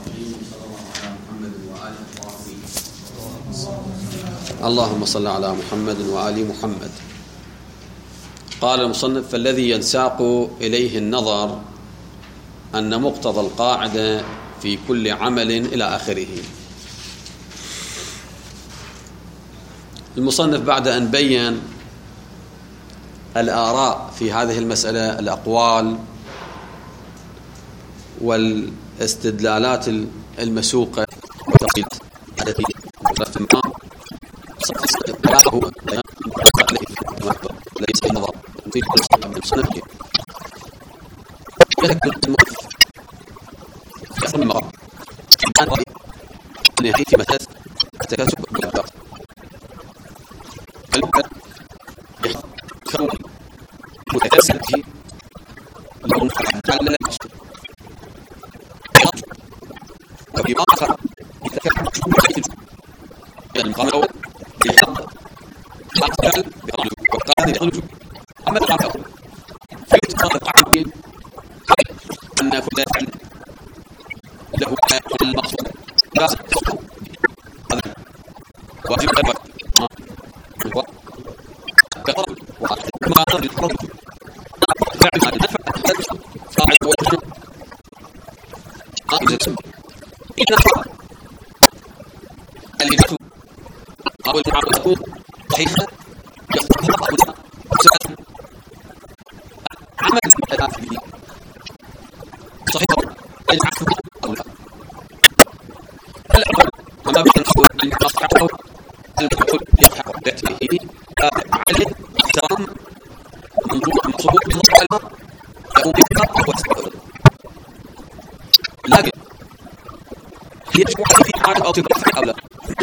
اللهم صل على محمد وآل محمد. قال المصنف: فالذي ينساق إليه النظر أن مقتضى القاعدة في كل عمل إلى آخره. المصنف بعد أن بين الآراء في هذه المسألة، الأقوال والاستدلالات المسوقة التي ليس النظر في المصنف يحصل من مقام نهاية في مثل التكاسب بالأبداع يكون متكاسب فيه لهم على وفي آخر يتكاسب يعني المقام الأول يحصل أقل وقال يخرج أما المقام الأول فيتقاطع التعبير أن فلان له المقصود لا هذا واجب وما قدر الحرب فعل هذا النفع فاعل وجه قائد إذا الإجابة أو المعاملة تكون صحيحة يستطيع عمل الأداء به صحيح يجعله أو لا. الأول وما بين الأول أن يصححه المفعول يصحح بأتبه عليه احترام منظومة المقصود بالضبط على يقوم بها ويستقبل. لكن يجب على في عارف أو تبرفع أو لا.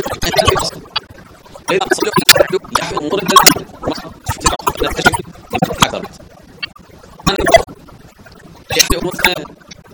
إذا صدق الفعل يحمل مضرب للعمل نكتشف أكثر أن يحمل مثلا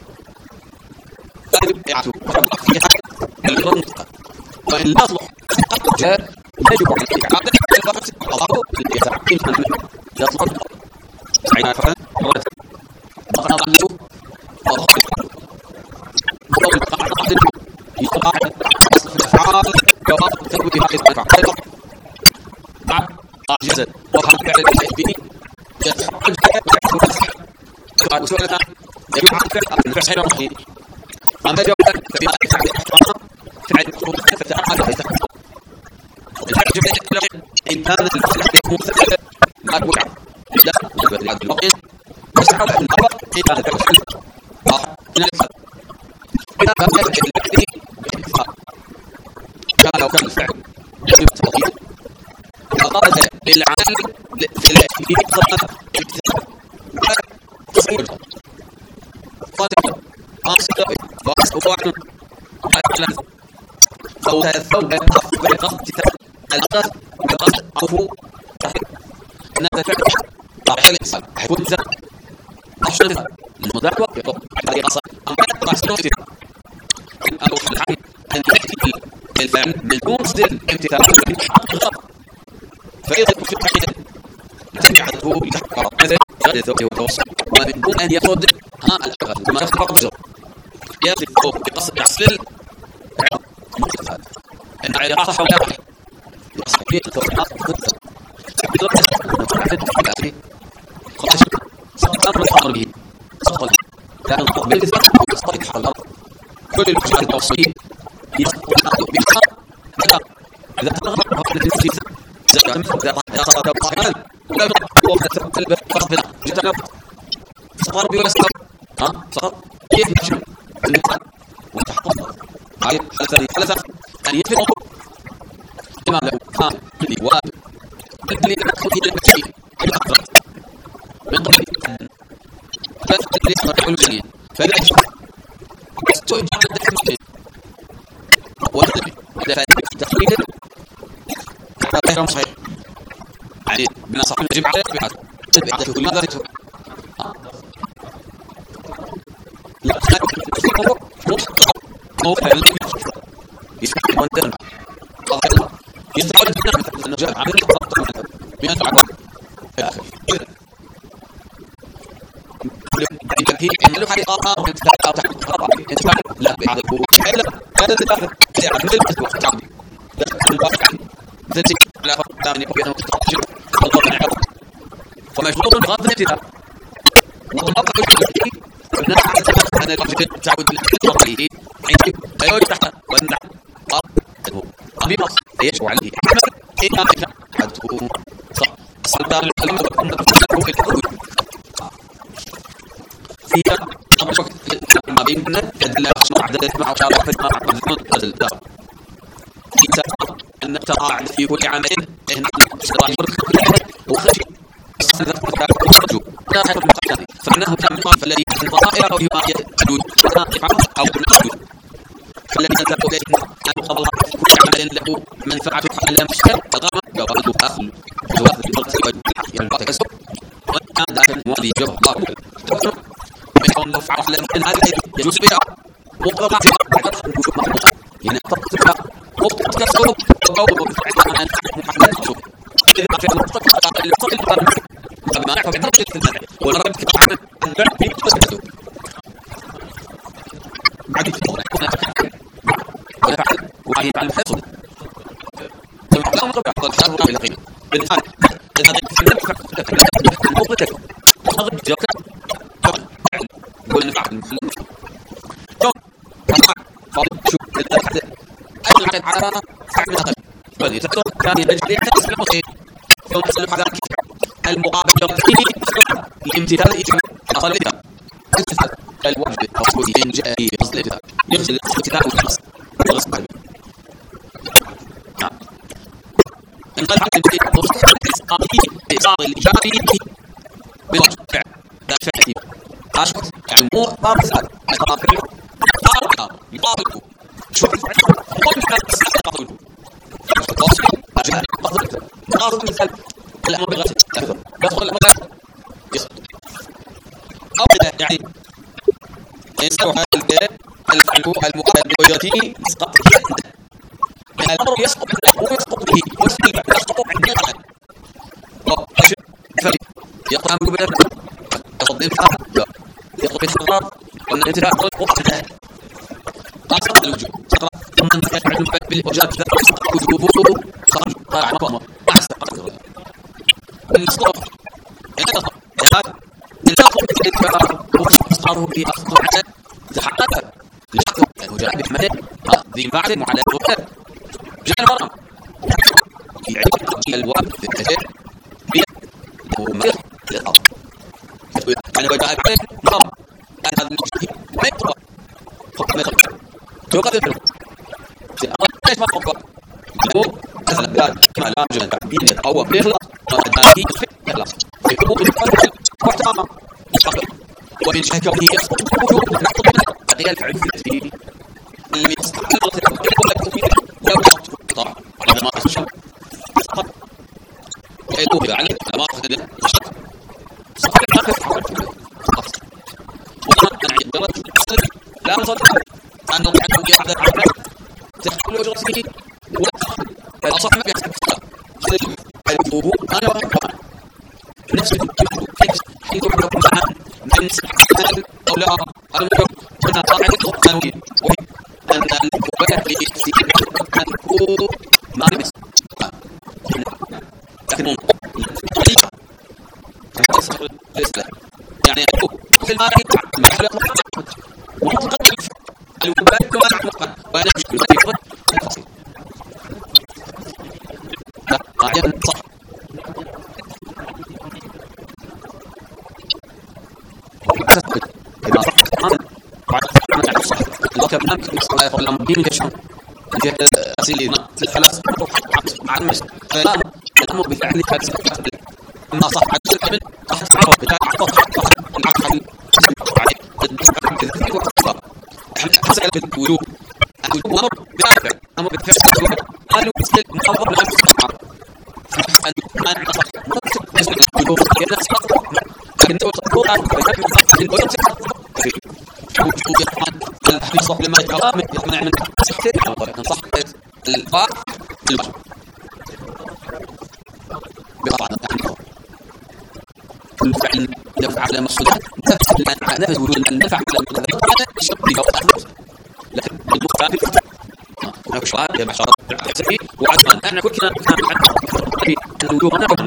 يعتو فيها الغير المنطقة وإن لا يصلح جاء يجب على الإعادة الفرق أضافه يتعقين أن يطلق سعينا فعلا مرة وقنا ظله وضغط الفعل وضغط الفعل يطلق أصل في الأفعال جواب تثبت هذه الأفعال مع عجزة وفهم فعل الحيث يتحقق الفعل وسؤال الآن يجب على الفعل سعينا رحيم أما جواب فبما يتحقق فعل المفروض فتعالى يتحقق الحاجة إن كان الفعل مثل ما توقع لا يبقى العدد الوقت يسحب الأمر إن كان الفعل من الفعل إذا كان الفعل كان لو كان الفعل يجب التوقيت فقال للعمل في صنعة الابتداء تصوير فاتح أصدق وأصدق وأعلن أو الثوب بقصد القصد بقصد عفو نفس فعل طرح الإنسان حيكون إنسان أشتغل المضاعف وقته على قصد أما قصد نفسه أو الحال أن تأتي الفعل من مصدر الامتثال فإذا كنت حيث تبعته لتحقق هذا غير ذوقه وتوصل ومن دون أن يفرض الأغاث كما يخبر بزر يصف بقصد أصل المتفاد أن علاقة صح ولا صح يصحيح التوقيت خلاص صدق الأمر به صدق كان القبل بالإثبات يصطلح على الأرض كل الأشياء التوصيل يصدق الأرض بإخطاء إذا تغرق هذا الجنس إذا كان إذا صدق القرآن ولا يقول قلب فرضنا جدا صار بي ولا صار صار كيف نشوف الإنسان وتحقق على حالة أن يثبت كما له كان واجب الذي يدخل في الشيء الأكثر من قبل لا تقدر يحصل الجنين فلا يشوف تؤجل الدفع ودفع تقريبا غير صحيح يعني بنصح يجب على تبعات في كل ماذا تفعل لا يسمع وانتهى يستعمل أنه جاء عمل من العقل في الآخر إن كان فيه إن له حريقة أو تحت لا بعد هذا تتعرف يعني مثل تعبي ذاتك لا فهم يقول فمشروط بغض الابتداء وطبق أنا تعود عليه عندي أيوة تحت ونع أبي مص إيش وعليه إيه ما إيش حده صح صلبان الكلام في الحدود فيها ما بيننا كدلا مع عدد مع شرف مع عدد لا إذا أن تقاعد في كل عمل إن سواء وخشي فإنه تم فالذي الضائر أو هما يجود أو نجود فالذي نزل إليه أن قبل كل عمل له منفعة فعلا مشكل تغرب جوابه أخل جواب الفرق يلقى كسب وكان ذاك الموالي جواب من قوم نفع أحلام من هذا يجوز بها مقربة وجود مقربة يعني تقصدها مقربة كسب وقوله فعلا محمد كسب إذا في المقربة ما يعرف درجة المنع ونرد كتاب البعد في تسبته بعد الفضل وعلى بعد الحصول ثم قام ربع الشهر إلى قيمة بالحال إذا المفردك وخرج جاك قلنا بعد جو شوف الأحد أجل على فعل فلي تكتب ثاني نجري حسب المصير ثم تسلم على المقابل الامتثال أصلها امتثال الواجب التصويري إن جاء أصلها يغسل الامتثال والغسل والغسل نعم إن قال حتى إصدار الإجابي بواجب فعل لا فعل أشخص يعني مو طار سهل طار فعل طار يطابقه شوف وقل فعل تستطيعه التواصل أجهل أخذ مثال الأمر بغسل يدخل الأمر أو يعني ينسوا هذا الكلام المقابل بوجهته يسقط الأمر يسقط به يسقط عند الكلام يقطع من قبل يقضي فقط يقضي فقط وأن الانتهاء قطع أصل الوجود ثم يفعل بالوجهات وجوبه خرج طالع مقامه أحسن أقدر المسقط وصاره في أخطر عدد تحقق لحظة وجاء بحمله ذي بعد معلى الوقت جاء المرأة في عدد الوقت في الكثير ومرض للأرض أنا وجاء بحمله مرض هذا المجهد ما يقرأ فقط ما يقرأ توقف الفيلم ليش ما تقرأ هو مثلا قال كما لا يوجد بين يتقوى بيخلص وتدانكي يخلص في حقوق الفرد واحترامه ومن شكله يسقط وجوه نحط منها هذه الفعل في التسبيل الذي يستحق لو كانت طبعا هذا ما تشوف سقط يدوب عليه ما تقدر سقط وكان عند درجة لا نصدق أن نضع في أحد العمل تحصل وجه رسمه والأصح ما يحسب الوضوء أنا وأنا نفس حيث حكم معها من سبحانه أو لا المكر كنا طبعا قانوني وأن المكبرة في استيقاظ ما نمس لكن يعني في الماري ومتقدم المكبرة كما نعلم وأنا أشكر في الفصل لا أحيانا صح إذا صحت بعد صح الوقت بنام قبل مدين كشان في أسئلة خلاص مع المس الأمر بفعل هذا ما صح عدل الأمن صح تعرف بتاع صح العقل حسب الوجوب الوجوب أمر بالفعل قالوا بسكت مخبر لها استثمار ما نصح الوجوب يعني أصلا لكن تقول الحديث لما يتقرأ يقنع من صحته لكن صح الفاء الواجب بقطع الفعل يفعل على مقصودات نفس وجود النفع على المتذكر الشرط بقطع البشرات بشرات وعدنا أن كل كان الوجوه نعم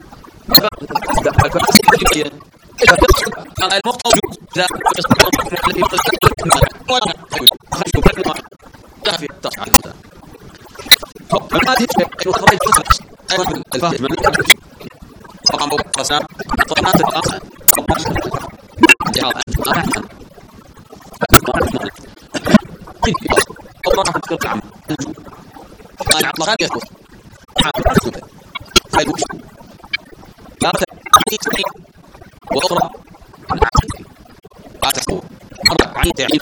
المخطط لا وأخرى لا تحصل أربع عين تعين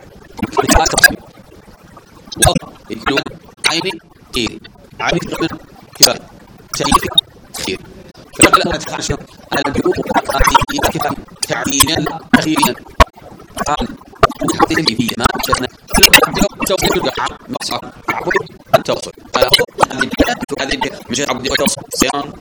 عين كثير عين كفاية كثير فلا تخشى على الجروب كفاية تعيينا أخيرا قال حدث فيه ما شفنا توصل مقصد التوصل هذا مش عبد التوصل صيام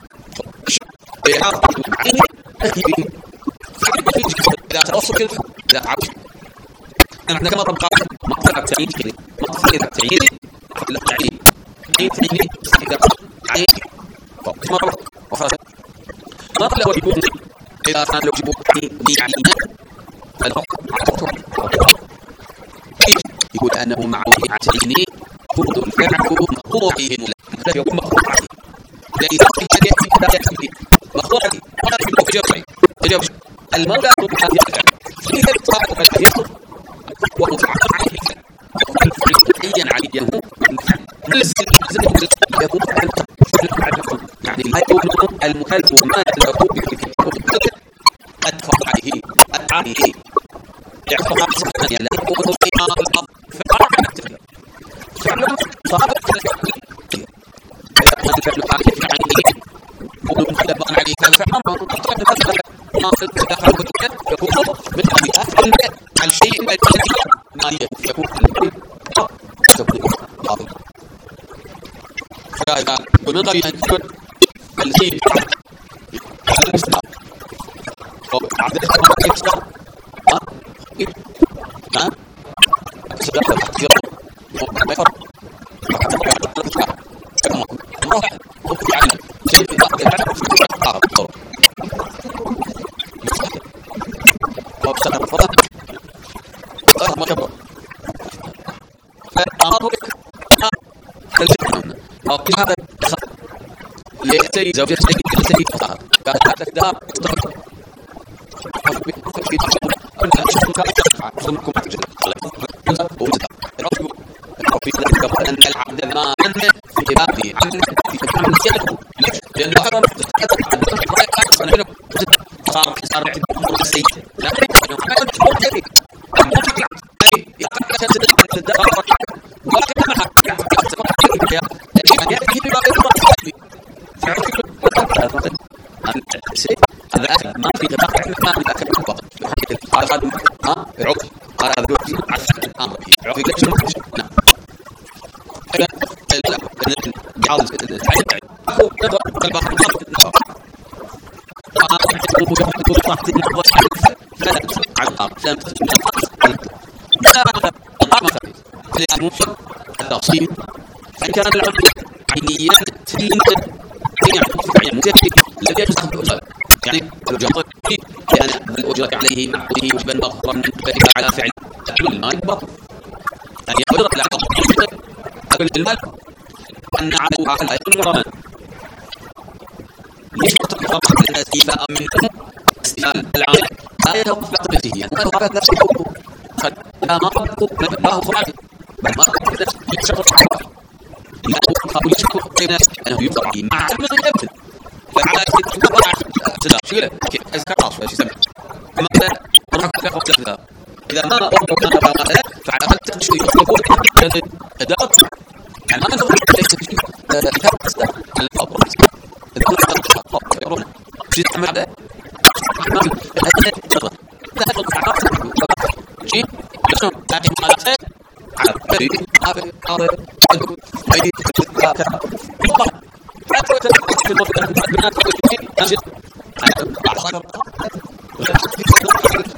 إذا توصل كذا إذا تعب أنا كما تبقى مقطع تعيين كذا مقطع تعيين لا تعيين تعيين تعيين مرة وخلاص ما قبل هو يكون إذا كان لو يجيبوا بعينات يقول أنه مع تعيين فرض الفعل مقطوعهم لا يكون مقطوعهم ليس مقطوعتي ولا في جرعي تجاوز المولى هذه كيف تصرف الحياة وقطع عليه عليه يكون يعني المكلف ما يكون أدفع عليه عليه يعتبر أحسن يعني لا يكون فعلا صار الشيء الذي ما يكون فإذا بنظر أن يكون الشيء هذا لأتي زوجتي التي فقط قالت لك دار أن العبد ما في باقي لأن صار السيد لا هذا أكل ما في دقائق ما في أكل فقط قال هذا عقد قال هذا عقد الأمر عقد ليش نعم جعل الحياة فإن كان العقد عينيا الذي يستخدم يعني الجهر كان الأجرة عليه معقوله وجبا مغفرا من ذلك على فعل المال باطل أن يقدر على أكل المال وأن عمله على المرمان يشبط الحرام الاستيفاء منه استيفاء العامل لا يتوقف بعد نفسه يعني ما يتوقف نفسه فلا ما قلت له فرعه بل ما قلت نفسه يشبط الحرام لا أقول يشبط نفسه أنه يفضل عليه مع علم الغيبة فعلى شيء كيف أذكر ايش يسمى مثلا راح تاخذ كذا اذا ما وضعت انا بقى فعلى الاقل تشوي اداه يعني ما نقول ليس كتاب الابرز شيء تعمل هذا شيء شلون تعطي مقالات على بريد هذا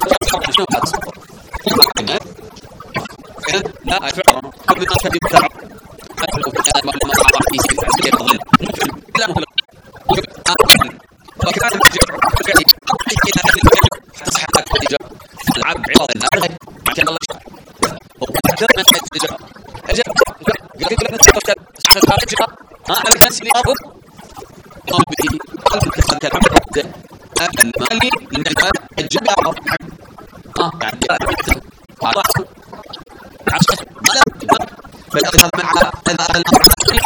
لا فعلا قبل ما تبدأ على الكنس لأرض به كالعبد المالي للنجاة الجبع يعني فالأخذ مع هذا الأمر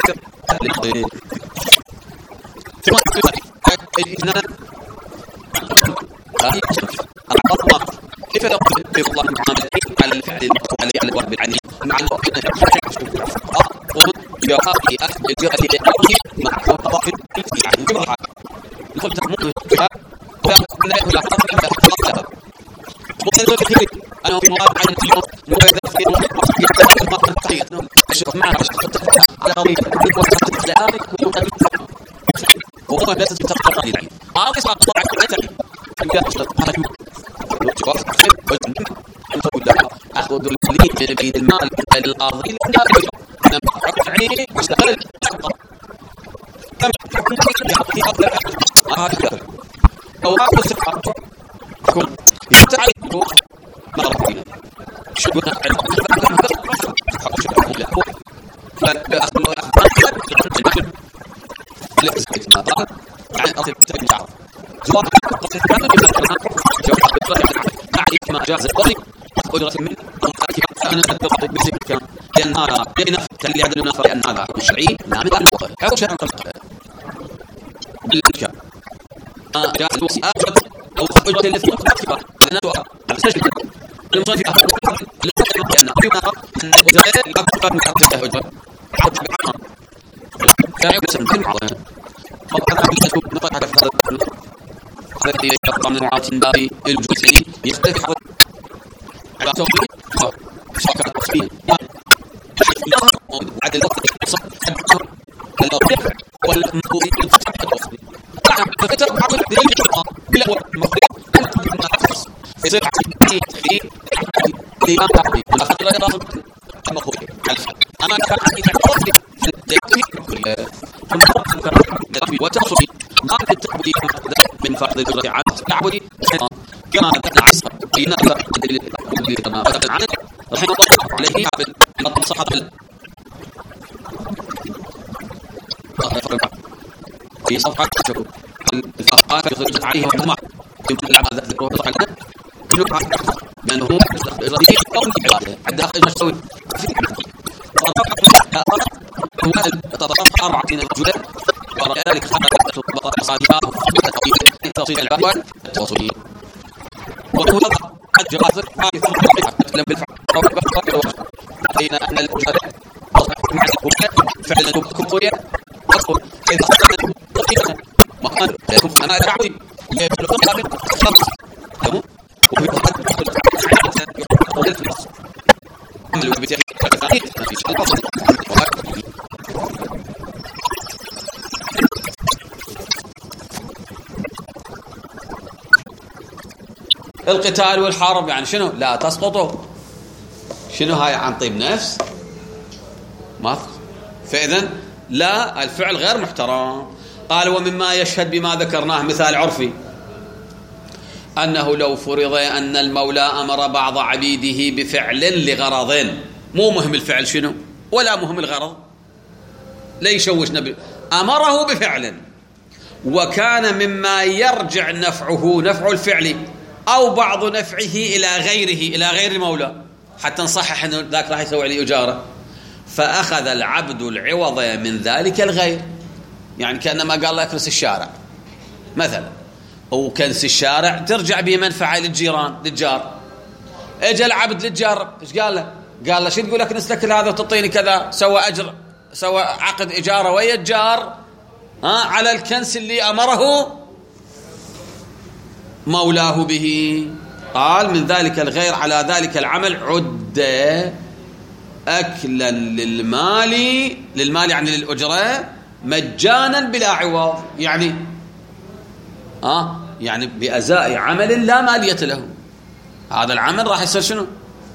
كيف يقول الله على الفعل على الوارد بالعدل مع الوقت يقاضي أخذ الجهة مع الطرف يعني جمعها يقول تموت فأخذ لا يقول أخذ ومن ذلك أنا في مواقع اليوم مبادرة في الشرف معنا على قضية وهو لا تتفق للعين أعطي طبعا أخذ لي من بين المال الأرضي يعني مستقل كم يعطي أفضل هكذا أو أخذ سفر يكون يستعيد مرة فينا شبنا ما جاز الطريق قدرة من أن الضغط بسكة لأن هذا اللي عدلنا لأن هذا الشرعي نعمل على الضغط هذا شيء بالكام جاز الوصي أجد أو أجد اللي في الكتابة لأنه على سجل المصنف لأن أريد أن أجد الأكثر من أرجع أجد كان يبسم في المعضلة فقط أن نطلق هذا الذي يبقى من رعاة باب الجزئي يختلف على توفيق شكرا تخفين عدل والمقوي الفصل فكتب عقل بلا يصير في الإمام تعطي الأخذ لا يرى المقوي أما كان وتصفي ما التعبدي من فرض الجرة على التعبدي كما كان عصر بين كما أخذ عنه رحمه الله عليه من الصحابة في صفحة الأفقات يخرج عليه وهم يمكن العمل ذات ذكره وضح لنا من هو رضيع أو العبادة عند أخذ المسوي تطرق 40 رجلا ولذلك خرجت بطاقة صادقة بتفصيل الأحوال التواصلية وهو قد جواز تتكلم بالفعل بين أن الأجهاد مع الكفر فعلا كفرية أصبر كيف أصبر تقيمة مكان يكون أنا أدعوي يبلغ قابل خمس تمام وهو قد عملوا بتحقيق ما فيش الفصل القتال والحرب يعني شنو؟ لا تسقطوا. شنو هاي عن طيب نفس؟ ما فإذن لا الفعل غير محترم. قال ومما يشهد بما ذكرناه مثال عرفي أنه لو فرض أن المولى أمر بعض عبيده بفعل لغرض مو مهم الفعل شنو ولا مهم الغرض لا يشوش نبي أمره بفعل وكان مما يرجع نفع الفعل أو بعض نفعه إلى غير المولى حتى نصحح أنه ذاك راح يسوي لي أجارة فأخذ العبد العوض من ذلك الغير. يعني كأنما قال له اكنس الشارع مثلا وكنس الشارع ترجع به منفعة للجار اجى العبد للجار ايش قال له؟ قال له شو تقول اكنس لك هذا وتعطيني كذا سوى عقد إجارة ويا الجار على الكنس اللي أمره مولاه به. قال من ذلك الغير على ذلك العمل عد أكلا للمال يعني للأجرة مجانا بلا عوض يعني بأزاء عمل لا مالية له. هذا العمل راح يصير شنو؟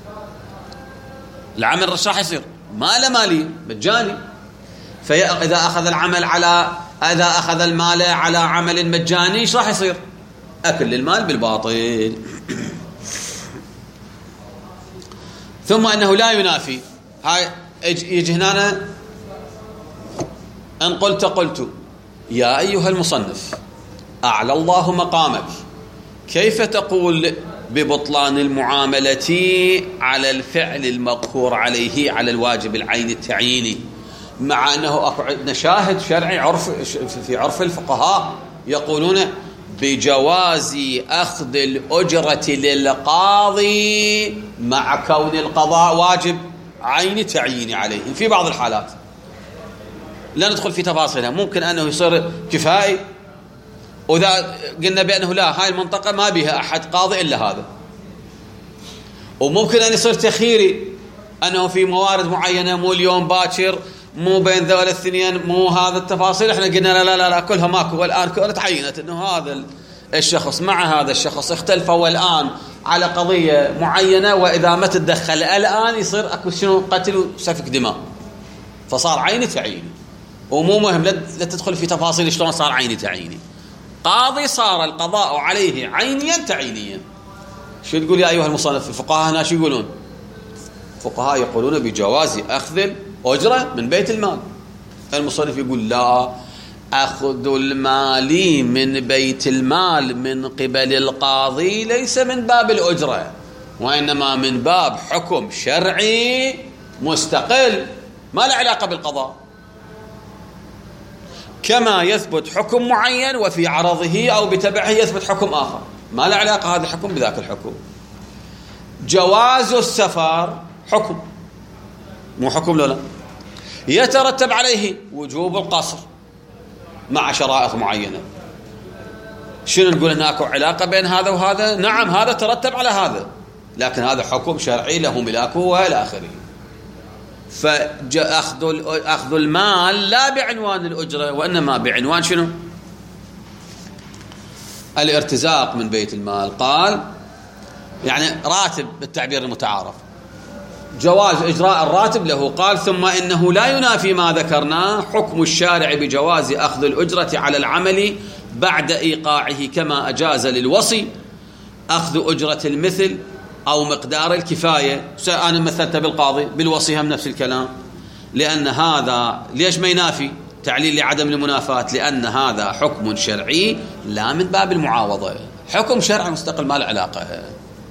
العمل راح يصير ما له مالية مجاني. فإذا أخذ المال على عمل مجاني ايش راح يصير؟ أكل للمال بالباطل. ثم أنه لا ينافي. هاي يجي هنا إن قلت يا أيها المصنف أعلى الله مقامك، كيف تقول ببطلان المعاملة على الفعل المقهور عليه على الواجب العيني التعييني، مع أنه أكو عندنا شاهد شرعي في عرف الفقهاء يقولون بجواز أخذ الأجرة للقاضي مع كون القضاء واجب عيني تعييني عليه في بعض الحالات. لا ندخل في تفاصيلها، ممكن أنه يصير كفائي، وإذا قلنا بأنه لا، هاي المنطقة ما بها أحد قاضي إلا هذا، وممكن أن يصير تخييري، أنه في موارد معينة مو اليوم باكر، مو بين ذول الاثنين، مو هذا التفاصيل، احنا قلنا لا كلها ماكو، والآن كانت تعينت أنه هذا الشخص مع هذا الشخص اختلفوا الآن على قضية معينة، وإذا ما تدخل الآن يصير أكو شنو قتل وسفك دماء، فصار عيني تعييني. ومو مهم لا تدخل في تفاصيل شلون صار عيني تعييني، قاضي صار القضاء عليه عينيا تعيينيا. شو تقول يا أيها المصنف؟ الفقهاء هنا شو يقولون؟ الفقهاء يقولون بجواز أخذ الأجرة من بيت المال. المصنف يقول لا، أخذ المال من بيت المال من قبل القاضي ليس من باب الأجرة، وإنما من باب حكم شرعي مستقل ما له علاقة بالقضاء، كما يثبت حكم معين وفي عرضه أو بتبعه يثبت حكم آخر ما له علاقة هذا الحكم بذاك الحكم. جواز السفر حكم، مو حكم لا يترتب عليه وجوب القصر مع شرائط معينة. شنو نقول هناك علاقة بين هذا وهذا؟ نعم، هذا ترتب على هذا، لكن هذا حكم شرعي له ملاكه وإلى آخره. فأخذ المال لا بعنوان الأجرة، وإنما بعنوان شنو؟ الارتزاق من بيت المال. قال يعني راتب بالتعبير المتعارف، جواز إجراء الراتب له. قال ثم إنه لا ينافي ما ذكرناه حكم الشارع بجواز أخذ الأجرة على العمل بعد إيقاعه، كما أجاز للوصي أخذ أجرة المثل أو مقدار الكفاية. أنا مثلت بالقاضي، بالوصي هم نفس الكلام، لأن هذا ليش ما ينافي؟ تعليل لعدم المنافاة، لأن هذا حكم شرعي لا من باب المعاوضة، حكم شرعي مستقل ما له علاقة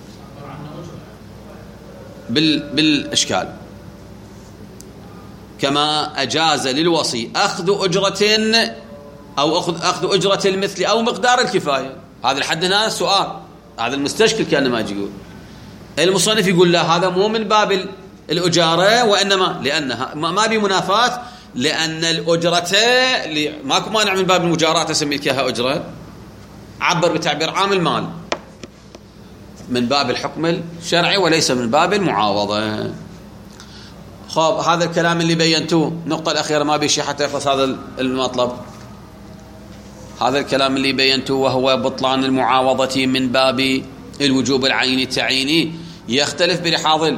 بالإشكال. كما أجاز للوصي أخذ أجرة أو أخذ أجرة المثل أو مقدار الكفاية. هذا الحد هنا سؤال، هذا المستشكل كان ما يجي يقول. المصنف يقول لا، هذا مو من باب الأجارة، وإنما لأنها ما بمنافاة، لأن الأجرة ماكو مانع من باب المجارات أسمي لكها أجرة، عبر بتعبير عام المال، من باب الحكم الشرعي وليس من باب المعاوضة. خب هذا الكلام اللي بينتوه، النقطة الأخيرة ما بيشي حتى يخلص هذا المطلب. هذا الكلام اللي بينتوه وهو بطلان المعاوضة من باب الوجوب العيني التعييني يختلف برحاض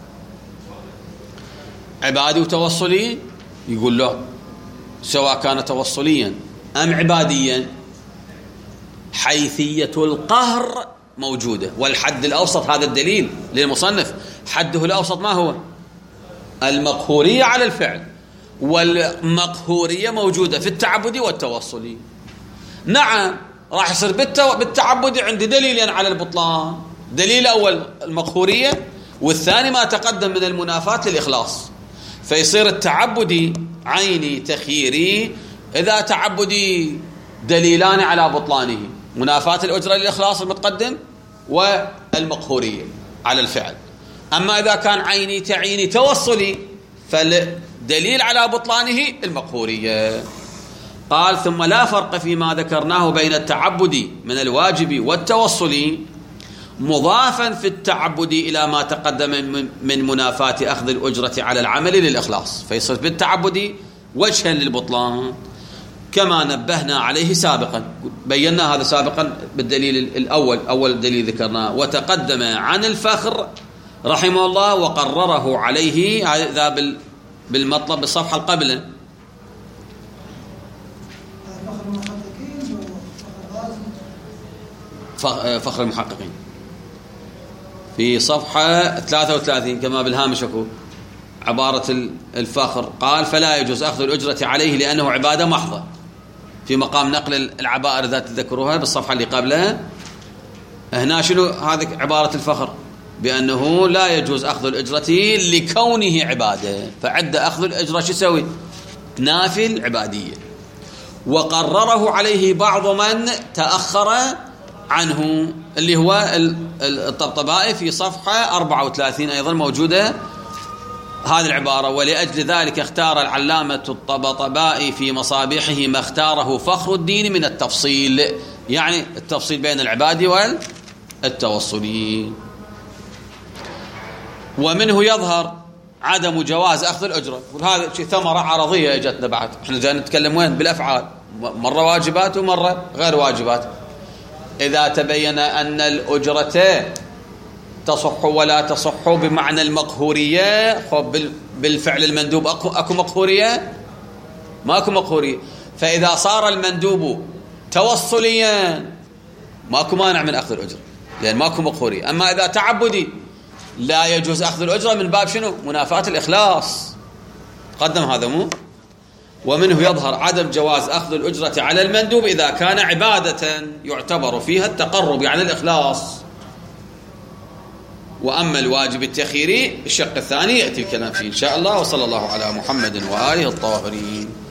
عبادي وتوصلي. يقول له سواء كان توصليا أم عباديا حيثية القهر موجودة، والحد الأوسط هذا الدليل للمصنف، حده الأوسط ما هو؟ المقهورية على الفعل، والمقهورية موجودة في التعبدي والتوصلي. نعم راح يصير بالتعبدي عندي دليلين على البطلان، دليل أول المقهورية، والثاني ما تقدم من المنافاة للإخلاص، فيصير التعبدي عيني تخييري. إذا تعبدي دليلان على بطلانه، منافاة الأجرة للإخلاص المتقدم والمقهورية على الفعل. أما إذا كان عيني تعيني توصلي فالدليل على بطلانه المقهورية. قال ثم لا فرق فيما ذكرناه بين التعبد من الواجب والتوصلي، مضافا في التعبد إلى ما تقدم من منافاة أخذ الأجرة على العمل للإخلاص، فيصير بالتعبد وجها للبطلان كما نبهنا عليه سابقا. بينا هذا سابقا بالدليل الأول، أول دليل ذكرناه، وتقدم عن الفخر رحمه الله وقرره عليه هذا بالمطلب بالصفحة القبلة. فخر المحققين في صفحة 33 كما بالهامش أقول عبارة الفخر قال فلا يجوز أخذ الأجرة عليه لأنه عبادة محضة، في مقام نقل العبائر ذات تذكروها بالصفحة اللي قبلها. هنا شنو هذه عبارة الفخر؟ بأنه لا يجوز أخذ الأجرة لكونه عبادة، فعد أخذ الأجرة شو يسوي؟ نافل عبادية. وقرره عليه بعض من تأخر عنه اللي هو الطبطبائي في صفحة 34 أيضا موجودة هذه العبارة. ولأجل ذلك اختار العلامة الطبطبائي في مصابيحه ما اختاره فخر الدين من التفصيل، يعني التفصيل بين العبادي والتوصلي. ومنه يظهر عدم جواز أخذ الأجرة، وهذا ثمرة عرضية اجتنا بعد. احنا جاي نتكلم وين؟ بالأفعال، مرة واجبات ومرة غير واجبات. إذا تبين أن الأجرة تصح ولا تصح بمعنى المقهورية، بالفعل المندوب أكو مقهورية؟ ما أكو مقهورية. فإذا صار المندوب توصليا ماكو مانع من أخذ الأجرة، لأن ماكو مقهورية. أما إذا تعبدي لا يجوز أخذ الأجرة من باب شنو؟ منافاة الإخلاص. قدم هذا مو. ومنه يظهر عدم جواز أخذ الأجرة على المندوب إذا كان عبادة يعتبر فيها التقرب يعني الإخلاص. وأما الواجب التخييري الشق الثاني يأتي الكلام فيه إن شاء الله. وصلى الله على محمد وآله الطاهرين.